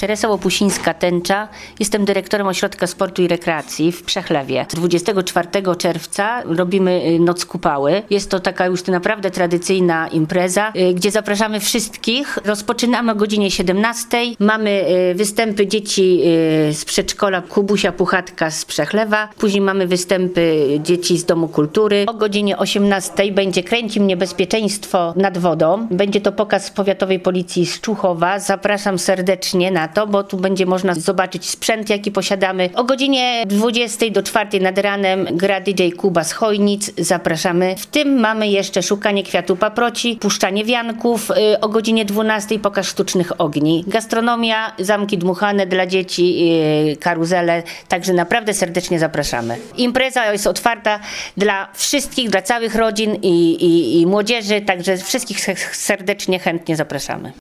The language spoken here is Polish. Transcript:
Teresa Łopusińska-Tęcza. Jestem dyrektorem Ośrodka Sportu i Rekreacji w Przechlewie. 24 czerwca robimy Noc Kupały. Jest to taka już naprawdę tradycyjna impreza, gdzie zapraszamy wszystkich. Rozpoczynamy o godzinie 17. Mamy występy dzieci z przedszkola Kubusia Puchatka z Przechlewa. Później mamy występy dzieci z Domu Kultury. O godzinie 18 będzie Kręci mnie bezpieczeństwo nad wodą. Będzie to pokaz powiatowej policji z Człuchowa. Zapraszam serdecznie na to, bo tu będzie można zobaczyć sprzęt, jaki posiadamy. O godzinie 20 do 4 nad ranem gra DJ Kuba z Chojnic. Zapraszamy. W tym mamy jeszcze szukanie kwiatu paproci, puszczanie wianków. O godzinie 12 pokaz sztucznych ogni. Gastronomia, zamki dmuchane dla dzieci, karuzele. Także naprawdę serdecznie zapraszamy. Impreza jest otwarta dla wszystkich, dla całych rodzin i młodzieży. Także wszystkich serdecznie, chętnie zapraszamy.